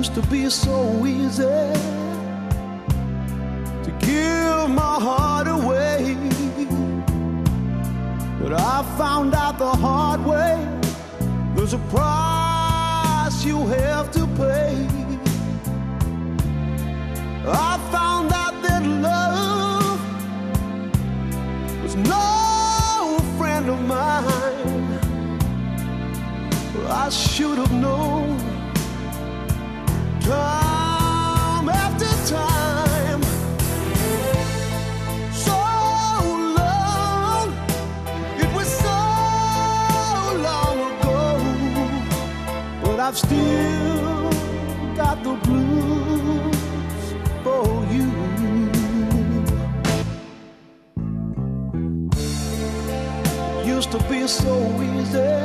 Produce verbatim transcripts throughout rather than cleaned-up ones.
used to be so easy to give my heart away, but I found out the hard way there's a price you have to pay. I found out that love was no friend of mine. I should have known time after time. So long, it was so long ago, but I've still got the blues for you. Used to be so easy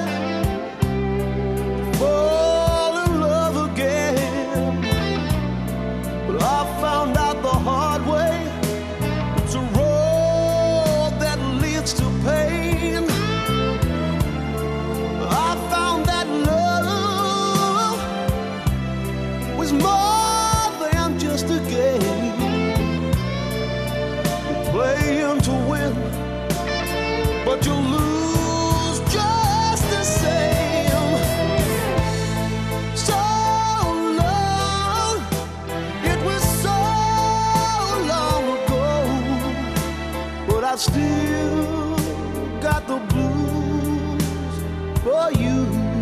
fall in love again, but I found out the hard way it's a road that leads to pain. I found that love was more than just a game. You play him to win, but you lose just the same. So long, it was so long ago, but I still got the blues for you.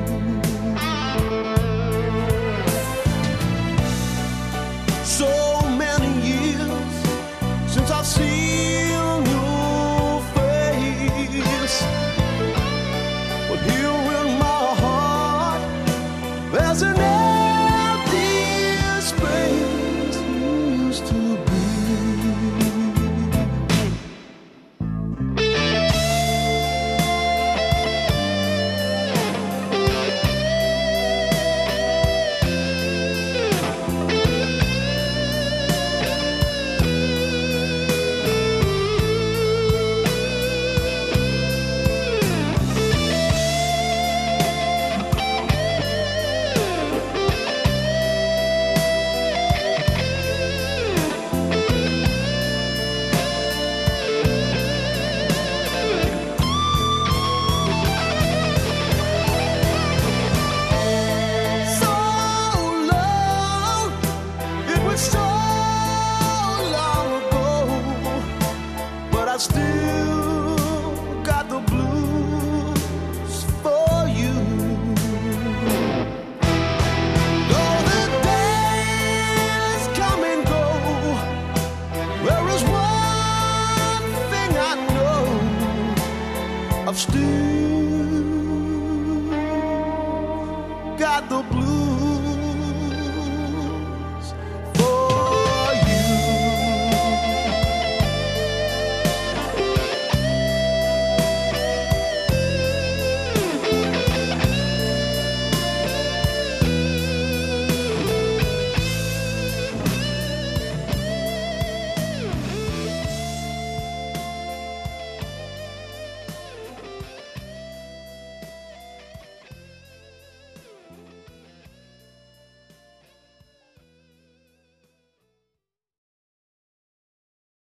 So many years since I've seen your face, but here in my heart there's an empty space you used to be. I still got the blues for you. Though the days come and go, there is one thing I know, I've still got the blues.